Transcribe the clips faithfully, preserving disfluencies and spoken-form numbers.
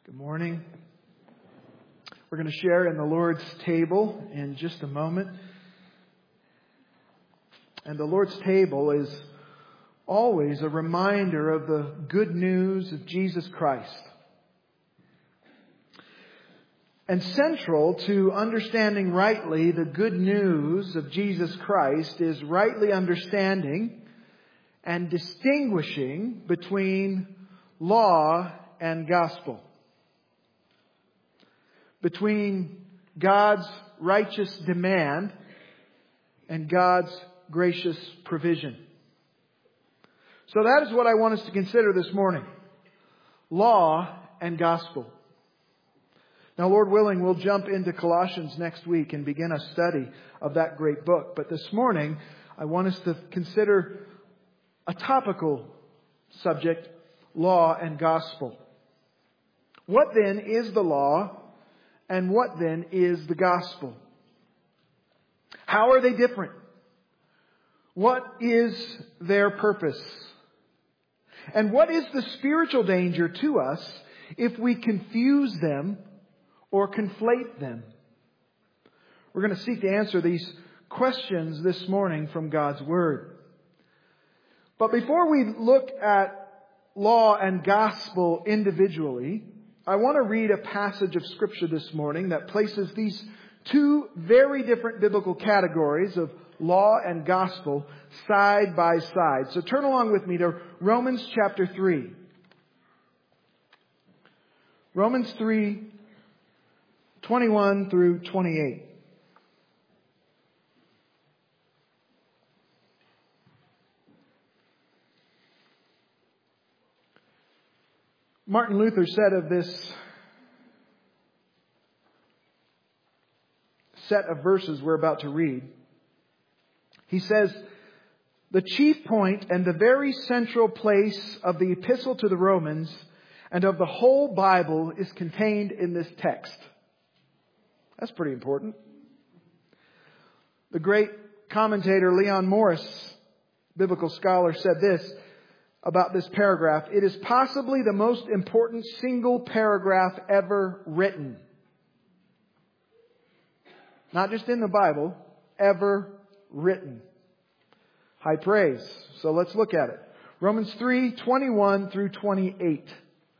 Good morning. We're going to share in the Lord's table in just a moment. And the Lord's table is always a reminder of the good news of Jesus Christ. And central to understanding rightly the good news of Jesus Christ is rightly understanding and distinguishing between law and gospel. Between God's righteous demand and God's gracious provision. So that is what I want us to consider this morning. Law and gospel. Now, Lord willing, we'll jump into Colossians next week and begin a study of that great book. But this morning, I want us to consider a topical subject, law and gospel. What then is the law? And what then is the gospel? How are they different? What is their purpose? And what is the spiritual danger to us if we confuse them or conflate them? We're going to seek to answer these questions this morning from God's Word. But before we look at law and gospel individually, I want to read a passage of Scripture this morning that places these two very different biblical categories of law and gospel side by side. So turn along with me to Romans chapter three. Romans three, twenty-one through twenty-eight. Martin Luther said of this set of verses we're about to read, he says, "The chief point and the very central place of the epistle to the Romans and of the whole Bible is contained in this text." That's pretty important. The great commentator Leon Morris, biblical scholar, said this about this paragraph: "It is possibly the most important single paragraph ever written." Not just in the Bible, ever written. High praise. So let's look at it. Romans three, twenty-one through twenty-eight.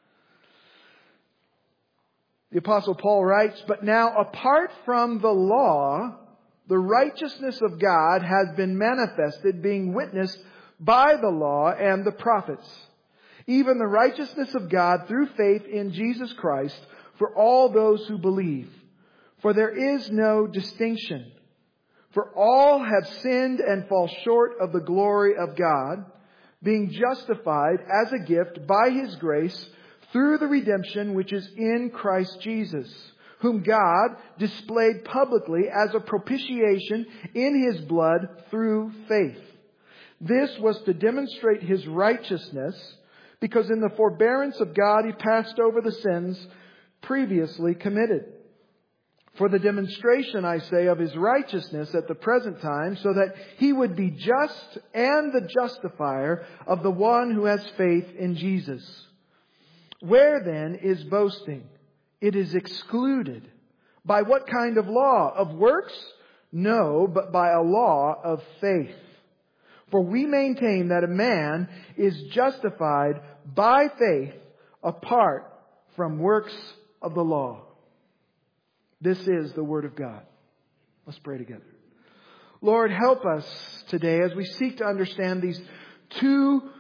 The Apostle Paul writes, "But now apart from the law, the righteousness of God has been manifested, being witnessed by the law and the prophets, even the righteousness of God through faith in Jesus Christ for all those who believe. For there is no distinction. For all have sinned and fall short of the glory of God, being justified as a gift by His grace through the redemption which is in Christ Jesus, whom God displayed publicly as a propitiation in His blood through faith. This was to demonstrate His righteousness, because in the forbearance of God He passed over the sins previously committed. For the demonstration, I say, of His righteousness at the present time, so that He would be just and the justifier of the one who has faith in Jesus. Where then is boasting? It is excluded. By what kind of law? Of works? No, but by a law of faith. For we maintain that a man is justified by faith apart from works of the law." This is the Word of God. Let's pray together. Lord, help us today as we seek to understand these two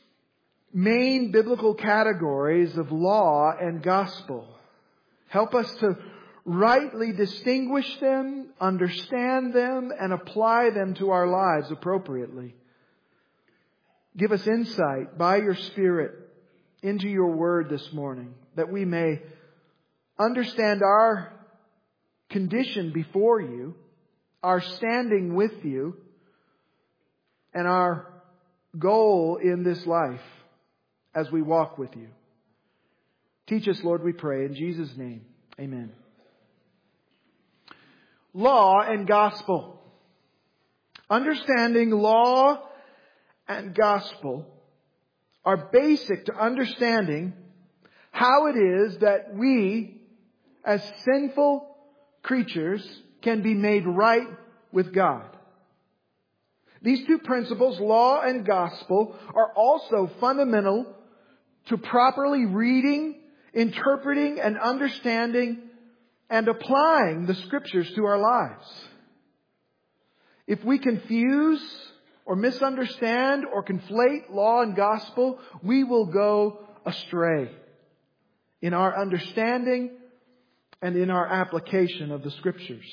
main biblical categories of law and gospel. Help us to rightly distinguish them, understand them, and apply them to our lives appropriately. Give us insight by your Spirit into your Word this morning, that we may understand our condition before you, our standing with you, and our goal in this life as we walk with you. Teach us, Lord, we pray, in Jesus' name. Amen. Law and gospel. Understanding law and gospel are basic to understanding how it is that we, as sinful creatures, can be made right with God. These two principles, law and gospel, are also fundamental to properly reading, interpreting, and understanding and applying the Scriptures to our lives. If we confuse or misunderstand or conflate law and gospel, we will go astray in our understanding and in our application of the Scriptures.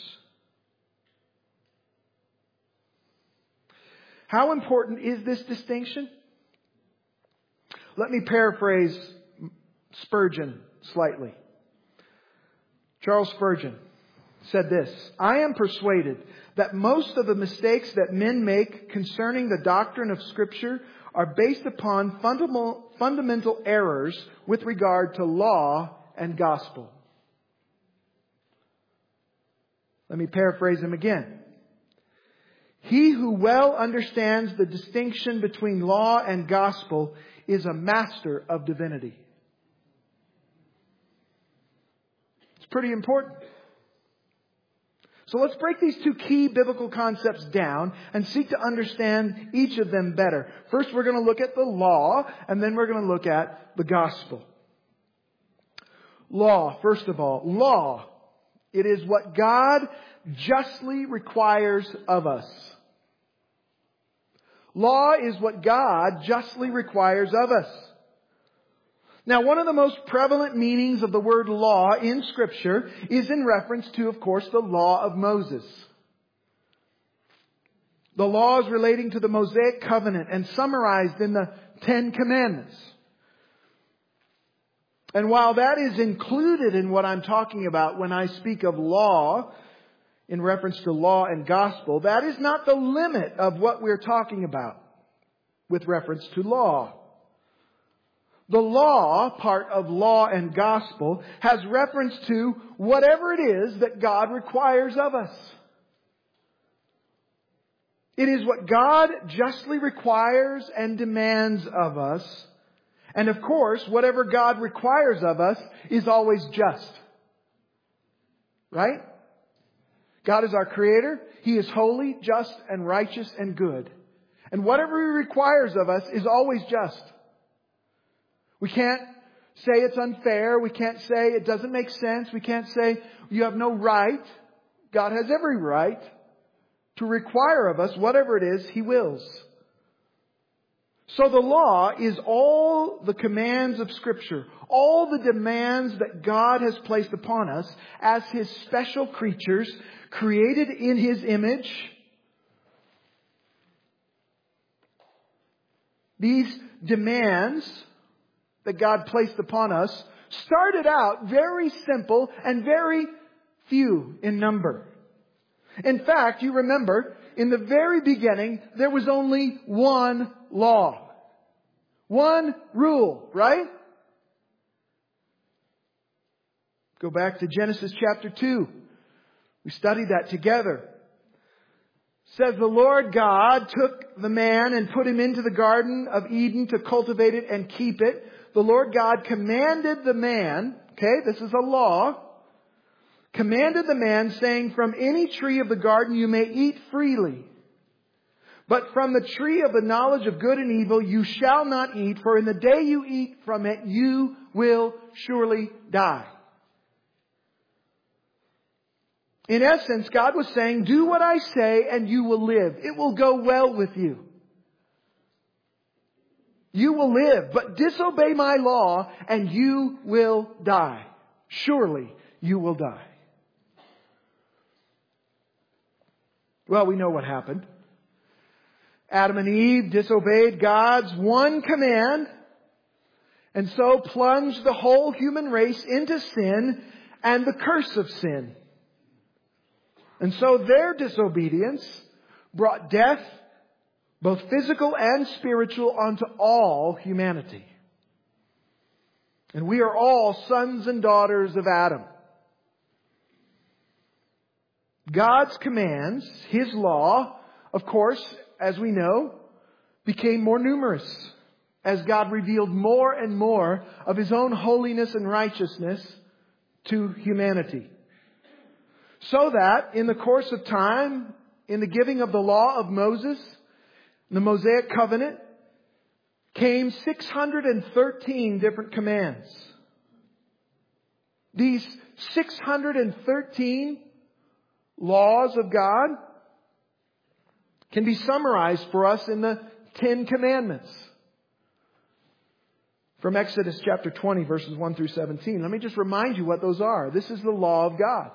How important is this distinction? Let me paraphrase Spurgeon slightly. Charles Spurgeon said this: "I am persuaded that most of the mistakes that men make concerning the doctrine of Scripture are based upon fundamental, fundamental errors with regard to law and gospel." Let me paraphrase him again. He who well understands the distinction between law and gospel is a master of divinity. It's pretty important. So let's break these two key biblical concepts down and seek to understand each of them better. First, we're going to look at the law, and then we're going to look at the gospel. Law, first of all. Law. It is what God justly requires of us. Law is what God justly requires of us. Now, one of the most prevalent meanings of the word law in Scripture is in reference to, of course, the law of Moses. The laws relating to the Mosaic covenant and summarized in the Ten Commandments. And while that is included in what I'm talking about when I speak of law, in reference to law and gospel, that is not the limit of what we're talking about with reference to law. The law, part of law and gospel, has reference to whatever it is that God requires of us. It is what God justly requires and demands of us. And of course, whatever God requires of us is always just. Right? God is our Creator. He is holy, just, and righteous, and good. And whatever He requires of us is always just. We can't say it's unfair. We can't say it doesn't make sense. We can't say you have no right. God has every right to require of us whatever it is He wills. So the law is all the commands of Scripture, all the demands that God has placed upon us as His special creatures, created in His image. These demands that God placed upon us started out very simple and very few in number. In fact, you remember, in the very beginning, there was only one law. One rule, right? Go back to Genesis chapter two. We studied that together. It says the Lord God took the man and put him into the Garden of Eden to cultivate it and keep it. The Lord God commanded the man, okay, this is a law, commanded the man saying, "From any tree of the garden you may eat freely. But from the tree of the knowledge of good and evil you shall not eat, for in the day you eat from it you will surely die." In essence, God was saying, do what I say and you will live. It will go well with you. You will live, but disobey my law and you will die. Surely you will die. Well, we know what happened. Adam and Eve disobeyed God's one command and so plunged the whole human race into sin and the curse of sin. And so their disobedience brought death, both physical and spiritual, onto all humanity. And we are all sons and daughters of Adam. God's commands, His law, of course, as we know, became more numerous. as God revealed more and more of His own holiness and righteousness to humanity. So that in the course of time, in the giving of the law of Moses, the Mosaic covenant, came six hundred thirteen different commands. These six hundred thirteen laws of God can be summarized for us in the Ten Commandments. From Exodus chapter twenty, verses one through seventeen. Let me just remind you what those are. This is the law of God.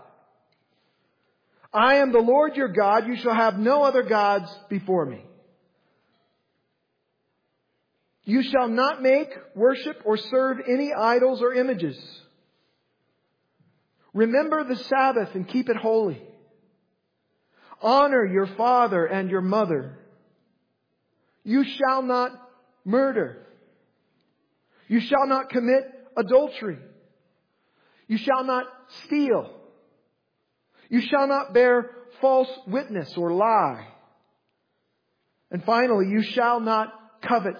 I am the Lord your God. You shall have no other gods before me. You shall not make, worship, or serve any idols or images. Remember the Sabbath and keep it holy. Honor your father and your mother. You shall not murder. You shall not commit adultery. You shall not steal. You shall not bear false witness or lie. And finally, you shall not covet.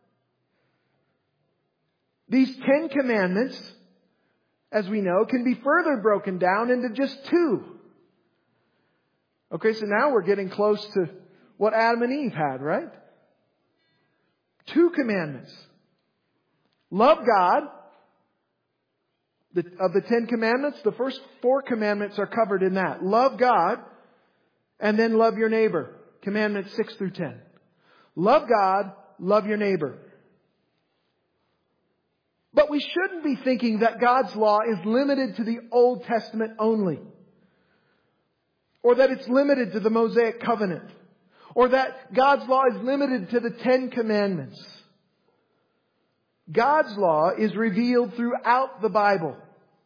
These Ten Commandments, as we know, can be further broken down into just two. Okay, so now we're getting close to what Adam and Eve had, right? Two commandments. Love God. The, of the Ten Commandments, the first four commandments are covered in that. Love God, and then love your neighbor. Commandments six through ten. Love God, love your neighbor. But we shouldn't be thinking that God's law is limited to the Old Testament only. Or that it's limited to the Mosaic covenant. Or that God's law is limited to the Ten Commandments. God's law is revealed throughout the Bible,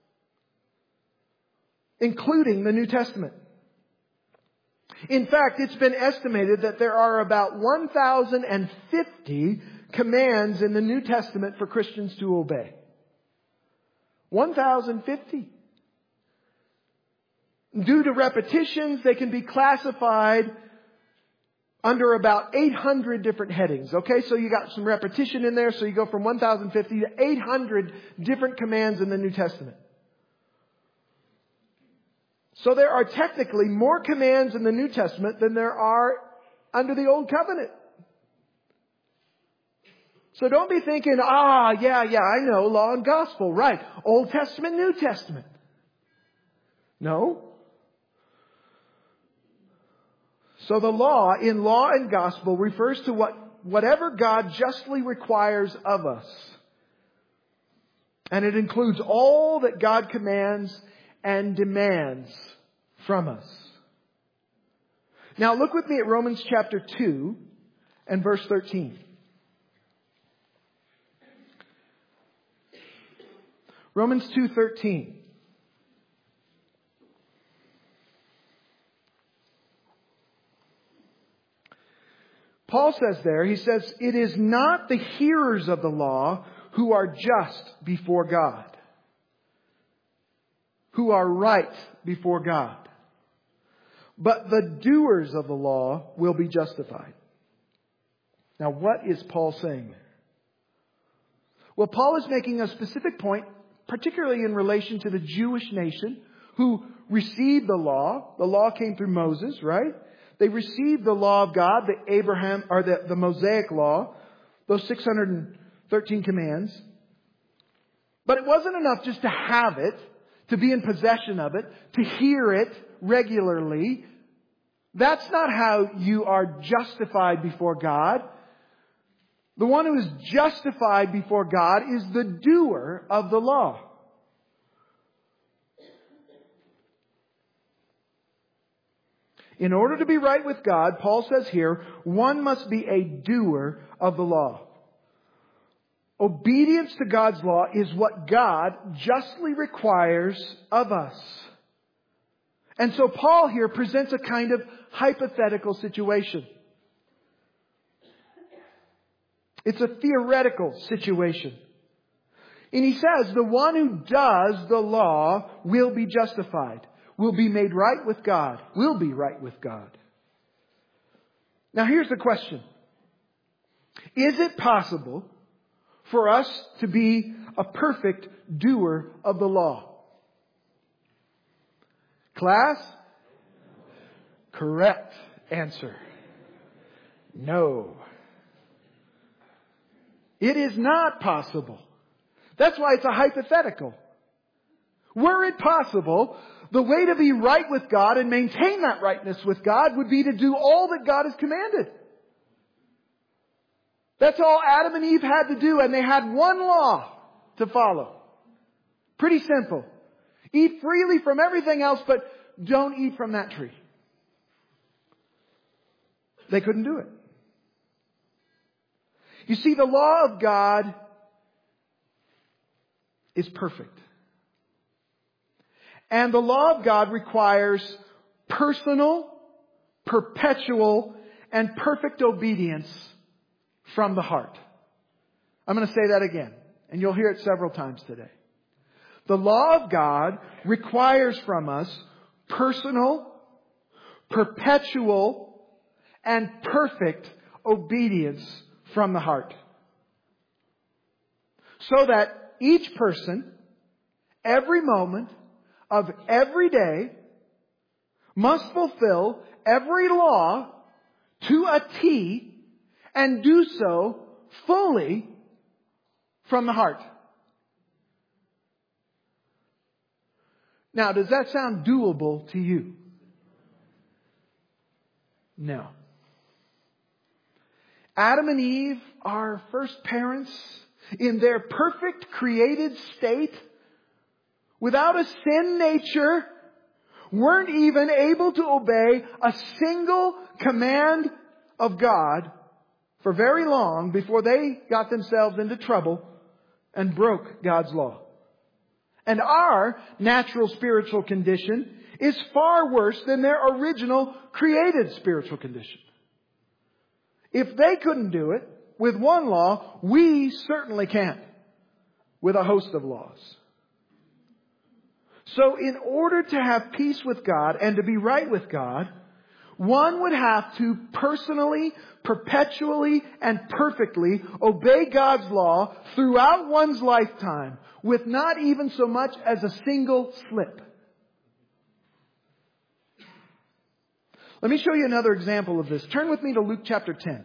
including the New Testament. In fact, it's been estimated that there are about one thousand fifty commands in the New Testament for Christians to obey. one thousand fifty. Due to repetitions, they can be classified under about eight hundred different headings. Okay, so you got some repetition in there, so you go from one thousand fifty to eight hundred different commands in the New Testament. So there are technically more commands in the New Testament than there are under the Old Covenant. So don't be thinking, ah, yeah, yeah, I know, law and gospel, right. Old Testament, New Testament. No. So the law, in law and gospel, refers to what whatever God justly requires of us. And it includes all that God commands and demands from us. Now look with me at Romans chapter two and verse thirteen. Romans two thirteen. Paul says there, he says, it is not the hearers of the law who are just before God, who are right before God, but the doers of the law will be justified. Now, what is Paul saying there? Well, Paul is making a specific point, particularly in relation to the Jewish nation who received the law. The law came through Moses, right? They received the law of God, the Abraham, or the, the Mosaic law, those six hundred thirteen commands. But it wasn't enough just to have it, to be in possession of it, to hear it regularly. That's not how you are justified before God. The one who is justified before God is the doer of the law. In order to be right with God, Paul says here, one must be a doer of the law. Obedience to God's law is what God justly requires of us. And so Paul here presents a kind of hypothetical situation. It's a theoretical situation. And he says the one who does the law will be justified. Will be made right with God. Will be right with God. Now here's the question. Is it possible for us to be a perfect doer of the law? Class? Correct answer. No. It is not possible. That's why it's a hypothetical. Were it possible, the way to be right with God and maintain that rightness with God would be to do all that God has commanded. That's all Adam and Eve had to do, and they had one law to follow. Pretty simple. Eat freely from everything else, but don't eat from that tree. They couldn't do it. You see, the law of God is perfect. And the law of God requires personal, perpetual, and perfect obedience from the heart. I'm going to say that again, and you'll hear it several times today. The law of God requires from us personal, perpetual, and perfect obedience from the heart. So that each person, every moment of every day, must fulfill every law to a T and do so fully from the heart. Now, does that sound doable to you? No. Adam and Eve, our first parents, in their perfect created state, without a sin nature, weren't even able to obey a single command of God for very long before they got themselves into trouble and broke God's law. And our natural spiritual condition is far worse than their original created spiritual condition. If they couldn't do it with one law, we certainly can't with a host of laws. So in order to have peace with God and to be right with God, one would have to personally, perpetually, and perfectly obey God's law throughout one's lifetime with not even so much as a single slip. Let me show you another example of this. Turn with me to Luke chapter ten.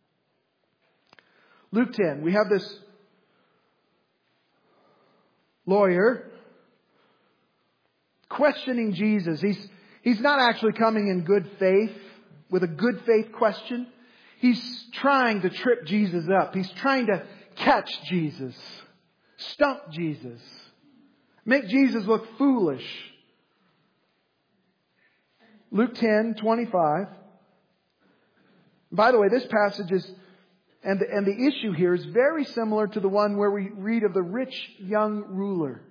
Luke ten. We have this lawyer questioning Jesus. He's, he's not actually coming in good faith with a good faith question. He's trying to trip Jesus up. He's trying to catch Jesus, stump Jesus, make Jesus look foolish. Luke ten twenty-five. By the way, this passage is, and the, and the issue here is very similar to the one where we read of the rich young ruler.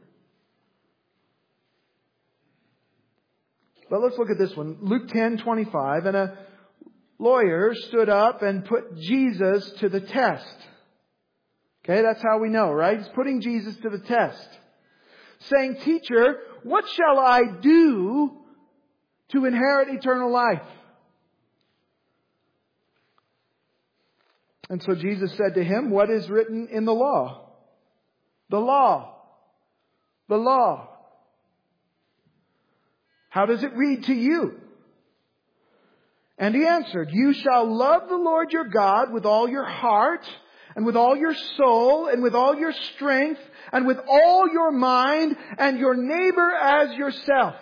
But let's look at this one. Luke ten twenty-five. And a lawyer stood up and put Jesus to the test. Okay, that's how we know, right? He's putting Jesus to the test. Saying, "Teacher, what shall I do to inherit eternal life?" And so Jesus said to him, "What is written in the law?" The law. The law. How does it read to you? And he answered, "You shall love the Lord your God with all your heart, and with all your soul, and with all your strength, and with all your mind, and your neighbor as yourself."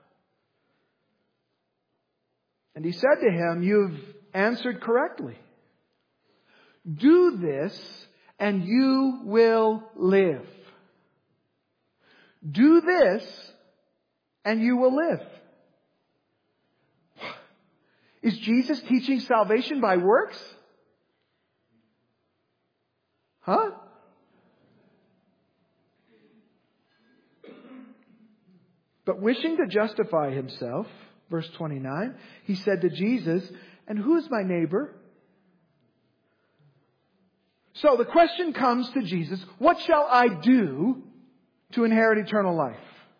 And he said to him, "You've answered correctly. Do this, and you will live." Do this, and you will live. Is Jesus teaching salvation by works? Huh? But wishing to justify himself, verse twenty-nine, he said to Jesus, "And who is my neighbor?" So the question comes to Jesus, what shall I do to inherit eternal life?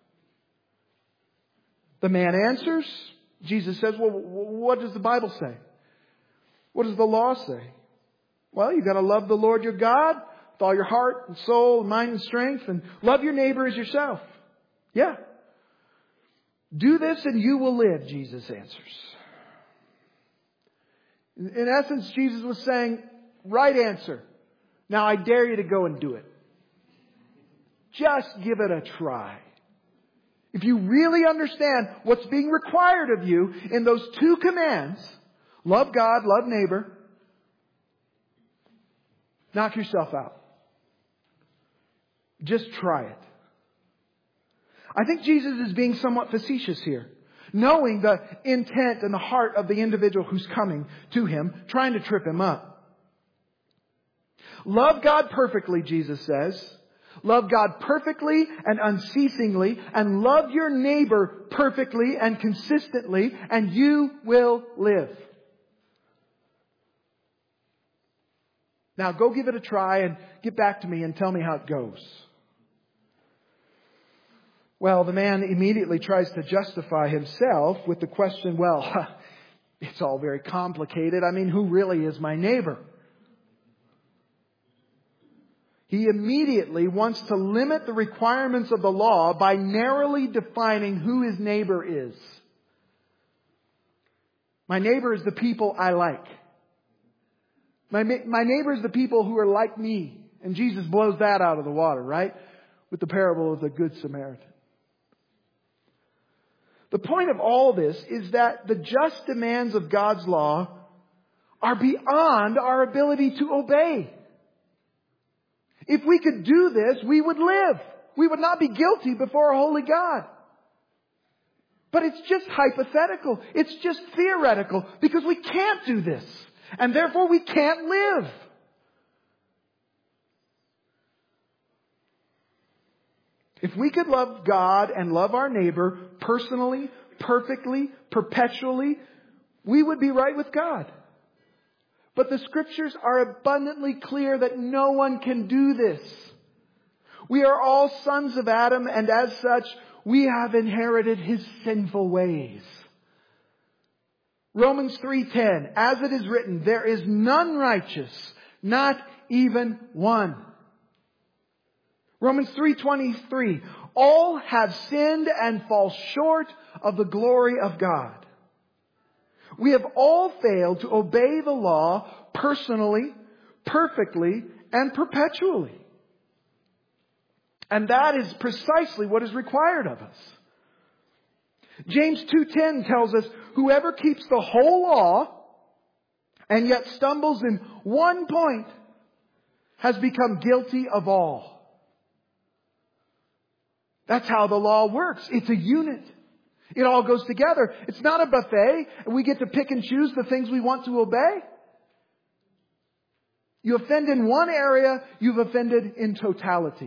The man answers. Jesus says, well, what does the Bible say? What does the law say? Well, you've got to love the Lord your God with all your heart and soul, mind and strength, and love your neighbor as yourself. Yeah. Do this and you will live, Jesus answers. In essence, Jesus was saying, right answer. Now I dare you to go and do it. Just give it a try. If you really understand what's being required of you in those two commands, love God, love neighbor, knock yourself out. Just try it. I think Jesus is being somewhat facetious here, knowing the intent and the heart of the individual who's coming to Him, trying to trip him up. Love God perfectly, Jesus says. Love God perfectly and unceasingly, and love your neighbor perfectly and consistently, and you will live. Now go give it a try and get back to me and tell me how it goes. Well, the man immediately tries to justify himself with the question, well, it's all very complicated. I mean, who really is my neighbor? He immediately wants to limit the requirements of the law by narrowly defining who his neighbor is. My neighbor is the people I like. My, my neighbor is the people who are like me. And Jesus blows that out of the water, right? With the parable of the Good Samaritan. The point of all this is that the just demands of God's law are beyond our ability to obey. If we could do this, we would live. We would not be guilty before a holy God. But it's just hypothetical. It's just theoretical because we can't do this. And therefore we can't live. If we could love God and love our neighbor personally, perfectly, perpetually, we would be right with God. But the Scriptures are abundantly clear that no one can do this. We are all sons of Adam, and as such, we have inherited his sinful ways. Romans three ten, as it is written, there is none righteous, not even one. Romans three twenty-three, all have sinned and fall short of the glory of God. We have all failed to obey the law personally, perfectly, and perpetually. And that is precisely what is required of us. James two ten tells us, whoever keeps the whole law and yet stumbles in one point has become guilty of all. That's how the law works. It's a unit. It all goes together. It's not a buffet and we get to pick and choose the things we want to obey. You offend in one area, you've offended in totality.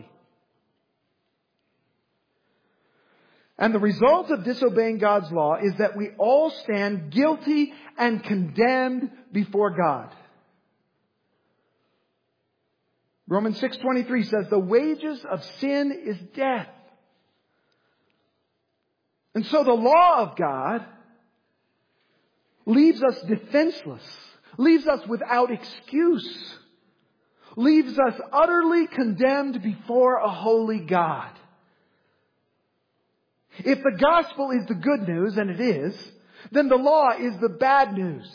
And the result of disobeying God's law is that we all stand guilty and condemned before God. Romans six twenty-three says, the wages of sin is death. And so the law of God leaves us defenseless, leaves us without excuse, leaves us utterly condemned before a holy God. If the gospel is the good news, and it is, then the law is the bad news.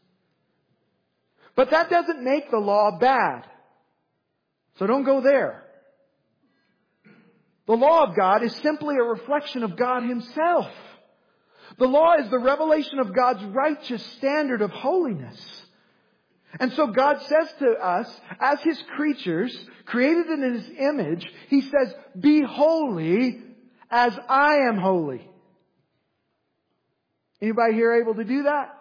But that doesn't make the law bad. So don't go there. The law of God is simply a reflection of God Himself. The law is the revelation of God's righteous standard of holiness. And so God says to us, as His creatures, created in His image, He says, be holy as I am holy. Anybody here able to do that?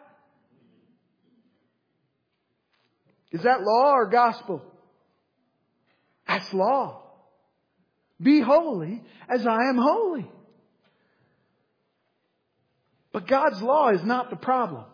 Is that law or gospel? That's law. Be holy as I am holy. But God's law is not the problem.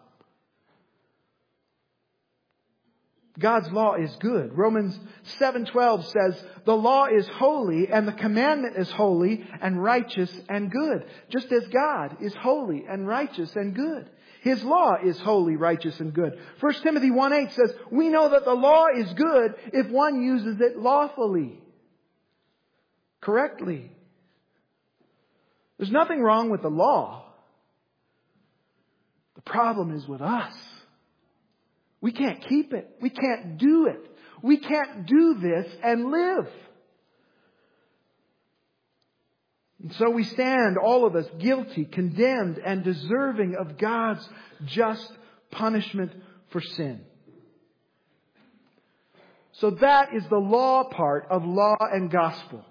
God's law is good. Romans seven twelve says, the law is holy and the commandment is holy and righteous and good. Just as God is holy and righteous and good. His law is holy, righteous, and good. First Timothy one eight says, we know that the law is good if one uses it lawfully, correctly. There's nothing wrong with the law. The problem is with us. We can't keep it. We can't do it. We can't do this and live. And so we stand, all of us, guilty, condemned, and deserving of God's just punishment for sin. So that is the law part of law and gospel.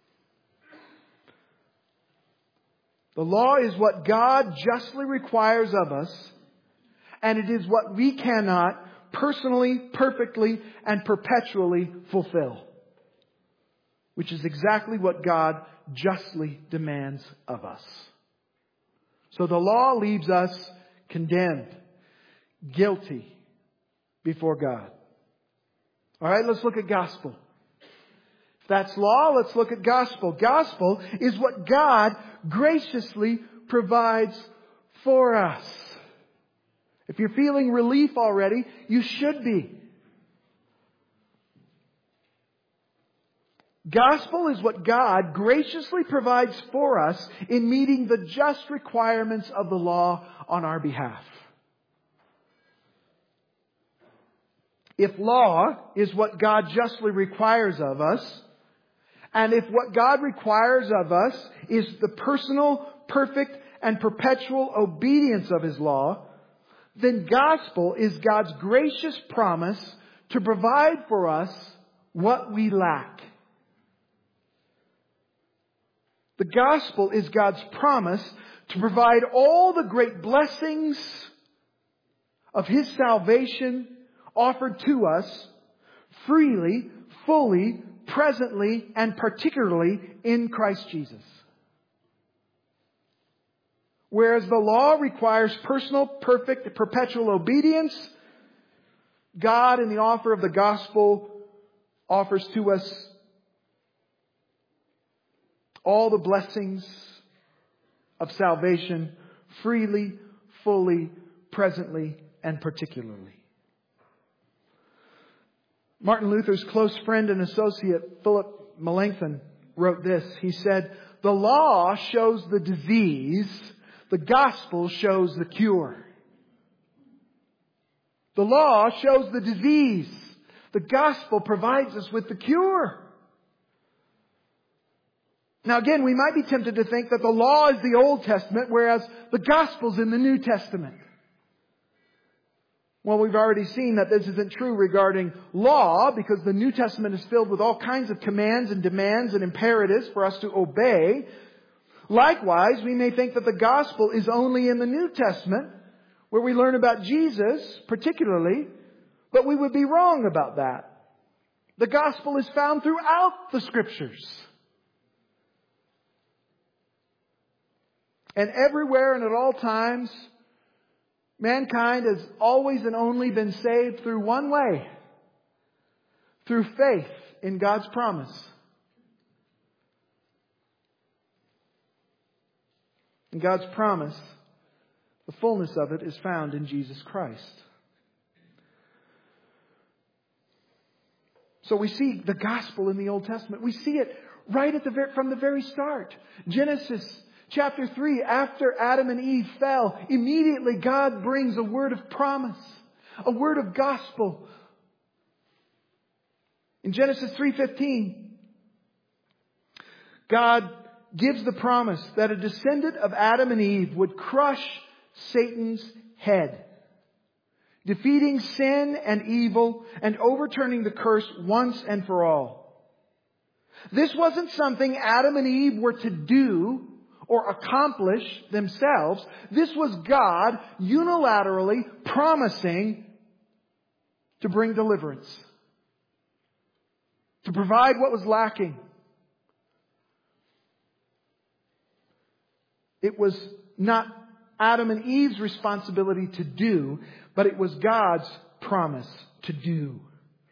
The law is what God justly requires of us, and it is what we cannot personally, perfectly, and perpetually fulfill. Which is exactly what God justly demands of us. So the law leaves us condemned, guilty before God. All right, let's look at gospel. If that's law, let's look at gospel. Gospel is what God graciously provides for us. If you're feeling relief already, you should be. Gospel is what God graciously provides for us in meeting the just requirements of the law on our behalf. If law is what God justly requires of us, and if what God requires of us is the personal, perfect, and perpetual obedience of His law, then gospel is God's gracious promise to provide for us what we lack. The gospel is God's promise to provide all the great blessings of His salvation offered to us freely, fully, presently, and particularly in Christ Jesus. Whereas the law requires personal, perfect, perpetual obedience, God in the offer of the gospel offers to us all the blessings of salvation freely, fully, presently, and particularly. Martin Luther's close friend and associate, Philip Melanchthon, wrote this. He said, the law shows the disease, the gospel shows the cure. The law shows the disease, the gospel provides us with the cure. Now again, we might be tempted to think that the law is the Old Testament, whereas the gospel's in the New Testament. Well, we've already seen that this isn't true regarding law, because the New Testament is filled with all kinds of commands and demands and imperatives for us to obey. Likewise, we may think that the gospel is only in the New Testament, where we learn about Jesus particularly, but we would be wrong about that. The gospel is found throughout the Scriptures. And everywhere and at all times, mankind has always and only been saved through one way. Through faith in God's promise. And God's promise, the fullness of it is found in Jesus Christ. So we see the gospel in the Old Testament. We see it right at the very, from the very start. Genesis Chapter three, after Adam and Eve fell, immediately God brings a word of promise, a word of gospel. In Genesis three fifteen, God gives the promise that a descendant of Adam and Eve would crush Satan's head, defeating sin and evil and overturning the curse once and for all. This wasn't something Adam and Eve were to do or accomplish themselves. This was God unilaterally promising to bring deliverance, to provide what was lacking. It was not Adam and Eve's responsibility to do, but it was God's promise to do.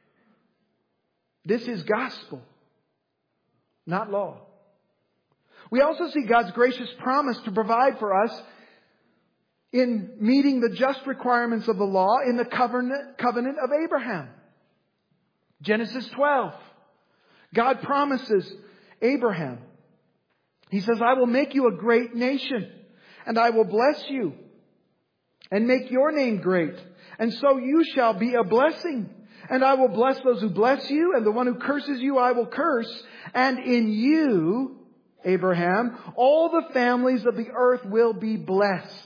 This is gospel, not law. We also see God's gracious promise to provide for us in meeting the just requirements of the law in the covenant, covenant of Abraham. Genesis twelve. God promises Abraham. He says, I will make you a great nation, and I will bless you and make your name great. And so you shall be a blessing. And I will bless those who bless you, and the one who curses you I will curse. And in you, Abraham, all the families of the earth will be blessed.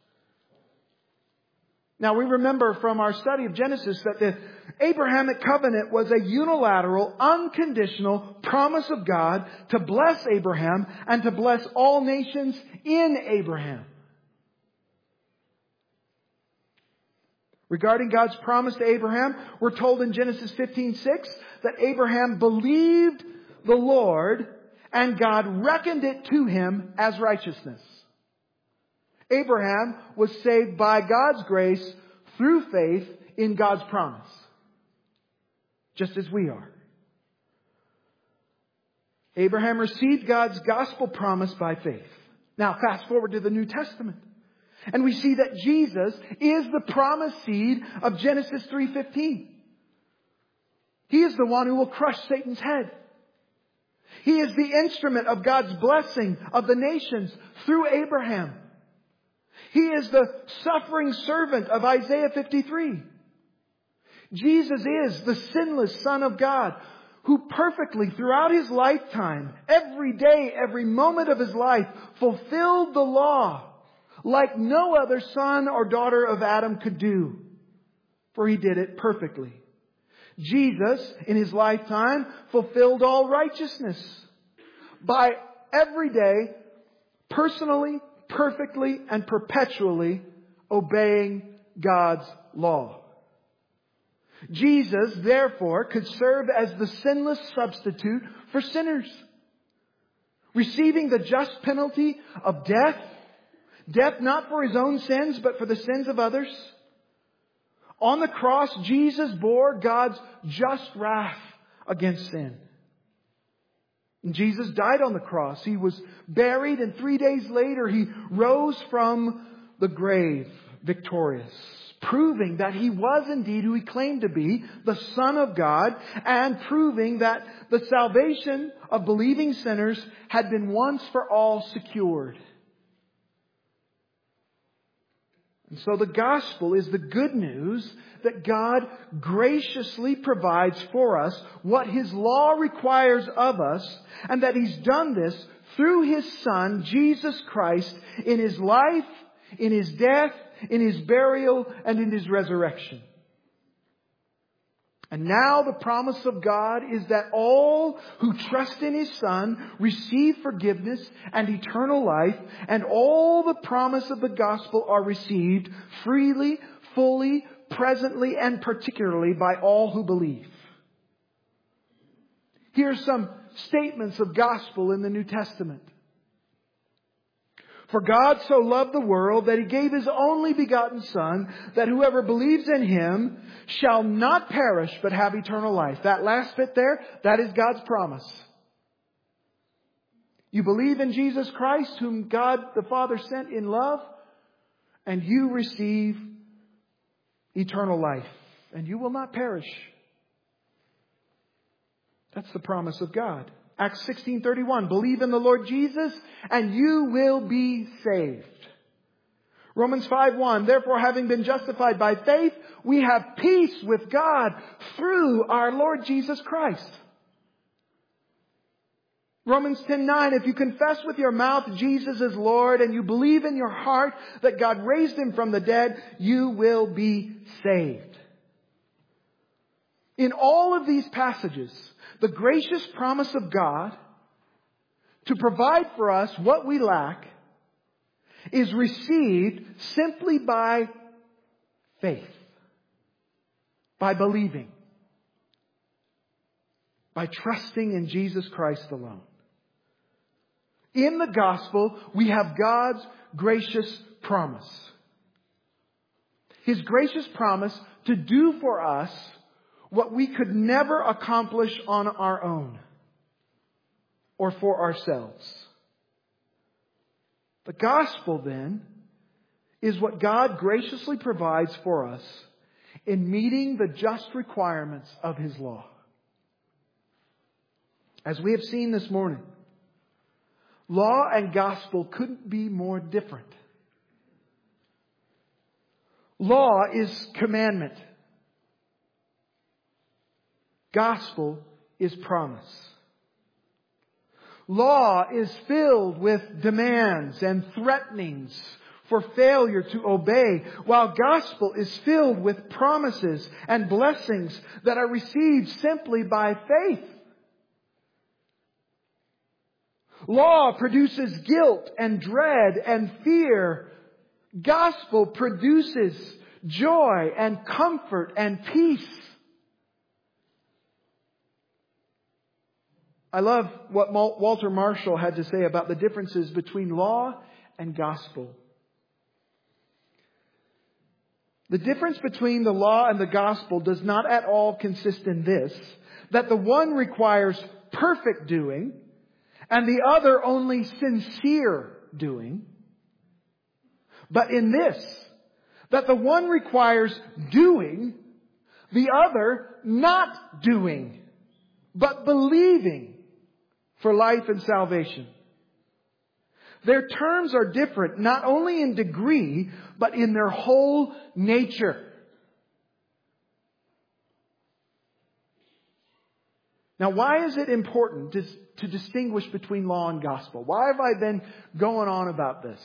Now we remember from our study of Genesis that the Abrahamic covenant was a unilateral, unconditional promise of God to bless Abraham and to bless all nations in Abraham. Regarding God's promise to Abraham, we're told in Genesis fifteen six that Abraham believed the Lord and God reckoned it to him as righteousness. Abraham was saved by God's grace through faith in God's promise. Just as we are. Abraham received God's gospel promise by faith. Now fast forward to the New Testament. And we see that Jesus is the promised seed of Genesis three fifteen. He is the one who will crush Satan's head. He is the instrument of God's blessing of the nations through Abraham. He is the suffering servant of Isaiah fifty-three. Jesus is the sinless Son of God who perfectly throughout His lifetime, every day, every moment of His life, fulfilled the law like no other son or daughter of Adam could do. For He did it perfectly. Jesus, in His lifetime, fulfilled all righteousness by every day, personally, perfectly, and perpetually obeying God's law. Jesus, therefore, could serve as the sinless substitute for sinners, receiving the just penalty of death, death not for His own sins, but for the sins of others. On the cross, Jesus bore God's just wrath against sin. And Jesus died on the cross. He was buried, and three days later He rose from the grave victorious, proving that He was indeed who He claimed to be, the Son of God, and proving that the salvation of believing sinners had been once for all secured. And so the gospel is the good news that God graciously provides for us what His law requires of us, and that He's done this through His Son, Jesus Christ, in His life, in His death, in His burial, and in His resurrection. And now the promise of God is that all who trust in His Son receive forgiveness and eternal life, and all the promise of the gospel are received freely, fully, presently, and particularly by all who believe. Here's some statements of gospel in the New Testament. For God so loved the world that He gave His only begotten Son, that whoever believes in Him shall not perish but have eternal life. That last bit there, that is God's promise. You believe in Jesus Christ, whom God the Father sent in love, and you receive eternal life, and you will not perish. That's the promise of God. Acts sixteen thirty-one, believe in the Lord Jesus and you will be saved. Romans five one, therefore having been justified by faith, we have peace with God through our Lord Jesus Christ. Romans ten nine, if you confess with your mouth Jesus is Lord and you believe in your heart that God raised Him from the dead, you will be saved. In all of these passages, the gracious promise of God to provide for us what we lack is received simply by faith, by believing, by trusting in Jesus Christ alone. In the gospel, we have God's gracious promise. His gracious promise to do for us what we could never accomplish on our own or for ourselves. The gospel, then, is what God graciously provides for us in meeting the just requirements of His law. As we have seen this morning, law and gospel couldn't be more different. Law is commandment. Gospel is promise. Law is filled with demands and threatenings for failure to obey, while gospel is filled with promises and blessings that are received simply by faith. Law produces guilt and dread and fear. Gospel produces joy and comfort and peace. I love what Walter Marshall had to say about the differences between law and gospel. The difference between the law and the gospel does not at all consist in this, that the one requires perfect doing and the other only sincere doing. But in this, that the one requires doing, the other not doing, but believing for life and salvation. Their terms are different, not only in degree, but in their whole nature. Now, why is it important to, to distinguish between law and gospel? Why have I been going on about this?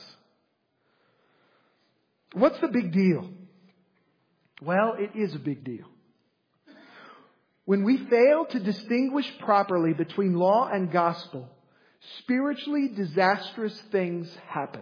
What's the big deal? Well, it is a big deal. When we fail to distinguish properly between law and gospel, spiritually disastrous things happen.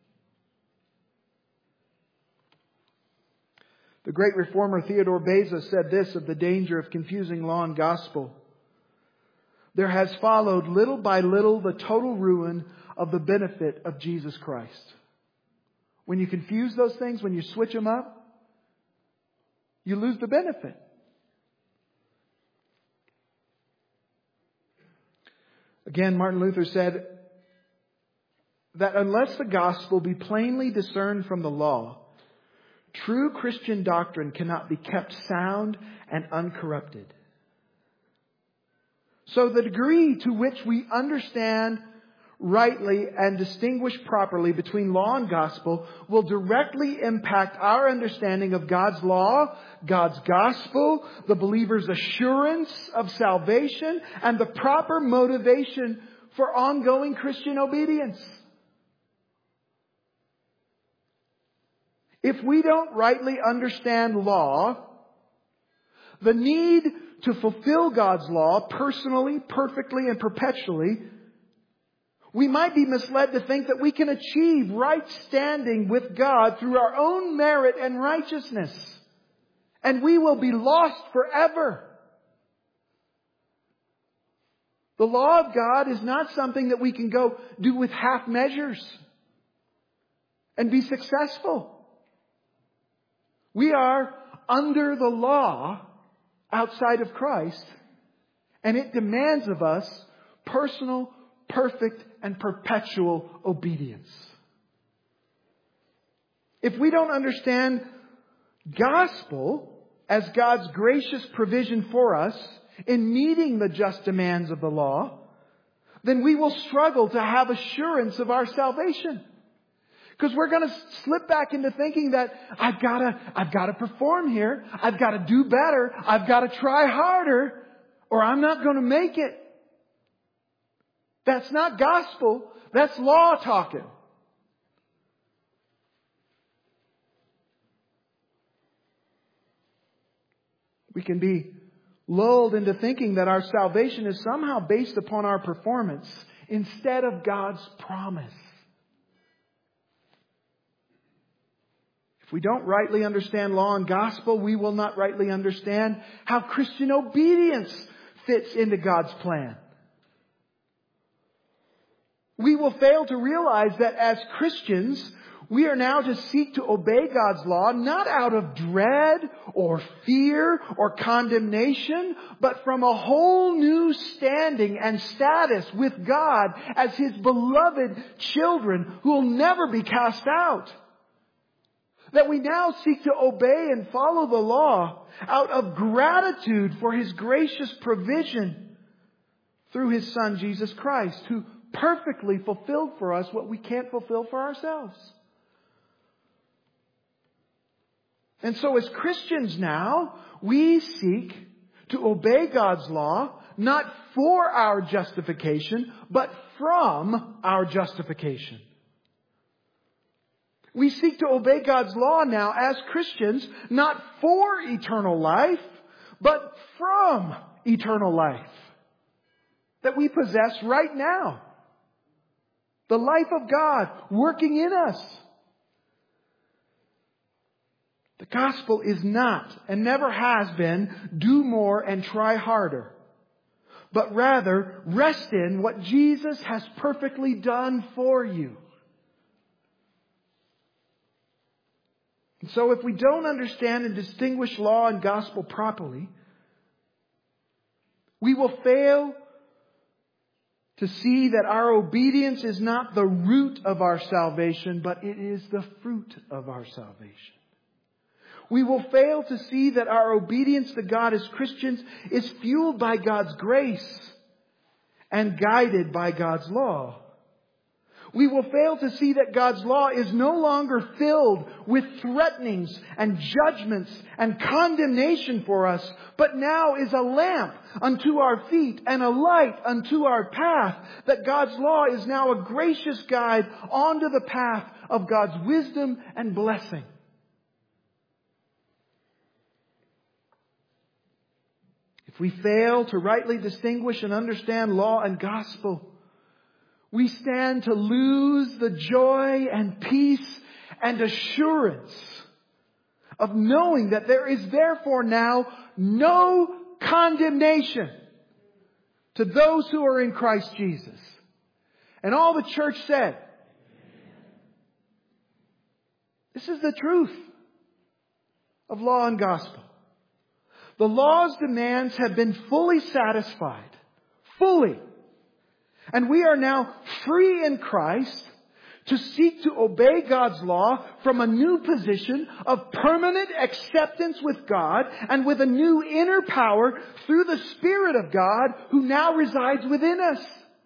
The great reformer Theodore Beza said this of the danger of confusing law and gospel. There has followed little by little the total ruin of the benefit of Jesus Christ. When you confuse those things, when you switch them up, you lose the benefit. Again, Martin Luther said that unless the gospel be plainly discerned from the law, true Christian doctrine cannot be kept sound and uncorrupted. So the degree to which we understand rightly and distinguish properly between law and gospel will directly impact our understanding of God's law, God's gospel, the believer's assurance of salvation, and the proper motivation for ongoing Christian obedience. If we don't rightly understand law, the need to fulfill God's law personally, perfectly, and perpetually, we might be misled to think that we can achieve right standing with God through our own merit and righteousness. And we will be lost forever. The law of God is not something that we can go do with half measures and be successful. We are under the law outside of Christ, and it demands of us personal, perfect, and perpetual obedience. If we don't understand gospel as God's gracious provision for us in meeting the just demands of the law, then we will struggle to have assurance of our salvation. Because we're going to slip back into thinking that I've got to, I've got to perform here. I've got to do better. I've got to try harder, or I'm not going to make it. That's not gospel. That's law talking. We can be lulled into thinking that our salvation is somehow based upon our performance instead of God's promise. If we don't rightly understand law and gospel, we will not rightly understand how Christian obedience fits into God's plan. We will fail to realize that as Christians, we are now to seek to obey God's law not out of dread or fear or condemnation, but from a whole new standing and status with God as His beloved children who will never be cast out. that we now seek to obey and follow the law out of gratitude for His gracious provision through His Son, Jesus Christ, who perfectly fulfilled for us what we can't fulfill for ourselves. And so as Christians now, we seek to obey God's law, not for our justification, but from our justification. We seek to obey God's law now as Christians, not for eternal life, but from eternal life that we possess right now. The life of God working in us. The gospel is not, and never has been, do more and try harder. But rather, rest in what Jesus has perfectly done for you. And so if we don't understand and distinguish law and gospel properly, we will fail to see that our obedience is not the root of our salvation, but it is the fruit of our salvation. We will fail to see that our obedience to God as Christians is fueled by God's grace and guided by God's law. We will fail to see that God's law is no longer filled with threatenings and judgments and condemnation for us, but now is a lamp unto our feet and a light unto our path. That God's law is now a gracious guide onto the path of God's wisdom and blessing. If we fail to rightly distinguish and understand law and gospel, we stand to lose the joy and peace and assurance of knowing that there is therefore now no condemnation to those who are in Christ Jesus. And all the church said, this is the truth of law and gospel. The law's demands have been fully satisfied. Fully. And we are now free in Christ to seek to obey God's law from a new position of permanent acceptance with God and with a new inner power through the Spirit of God who now resides within us.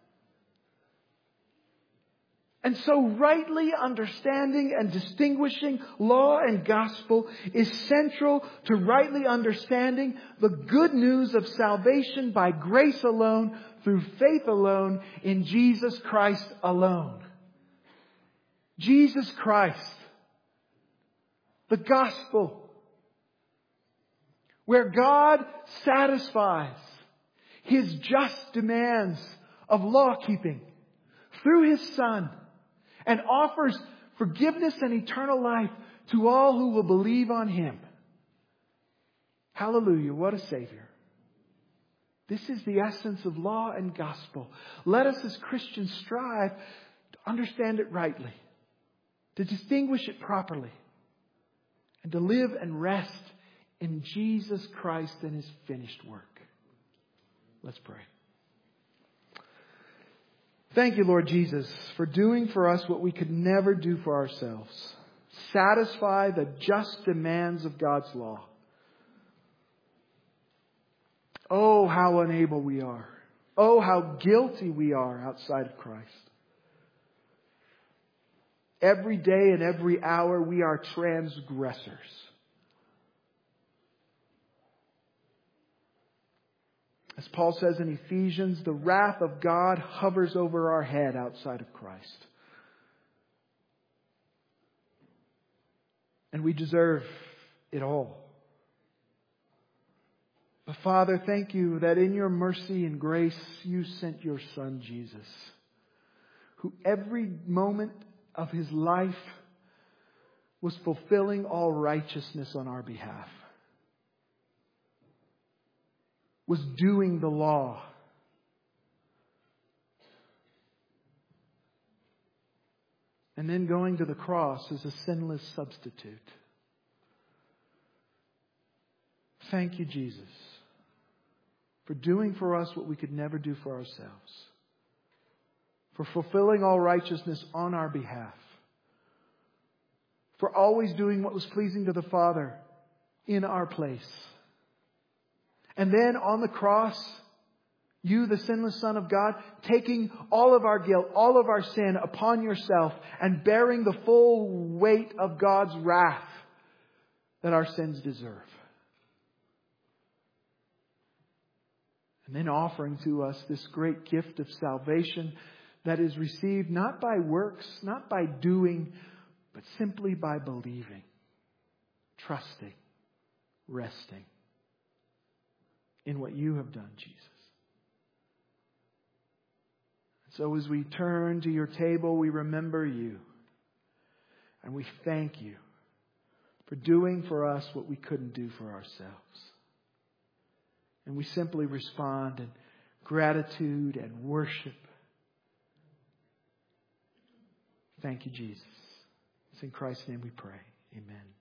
And so rightly understanding and distinguishing law and gospel is central to rightly understanding the good news of salvation by grace alone, through faith alone, in Jesus Christ alone. Jesus Christ, the gospel, where God satisfies His just demands of law keeping through His Son, and offers forgiveness and eternal life to all who will believe on Him. Hallelujah, what a Savior. This is the essence of law and gospel. Let us as Christians strive to understand it rightly, to distinguish it properly, and to live and rest in Jesus Christ and His finished work. Let's pray. Thank you, Lord Jesus, for doing for us what we could never do for ourselves. Satisfy the just demands of God's law. Oh, how unable we are. Oh, how guilty we are outside of Christ. Every day and every hour we are transgressors. As Paul says in Ephesians, the wrath of God hovers over our head outside of Christ. And we deserve it all. But Father, thank you that in your mercy and grace you sent your Son Jesus, who every moment of His life was fulfilling all righteousness on our behalf. Was doing the law. And then going to the cross as a sinless substitute. Thank you, Jesus, for doing for us what we could never do for ourselves. For fulfilling all righteousness on our behalf. for always doing what was pleasing to the Father in our place. And then on the cross, you, the sinless Son of God, taking all of our guilt, all of our sin upon yourself and bearing the full weight of God's wrath that our sins deserve. And then offering to us this great gift of salvation that is received not by works, not by doing, but simply by believing, trusting, resting in what you have done, Jesus. So as we turn to your table, we remember you. And we thank you for doing for us what we couldn't do for ourselves. And we simply respond in gratitude and worship. Thank you, Jesus. It's in Christ's name we pray. Amen.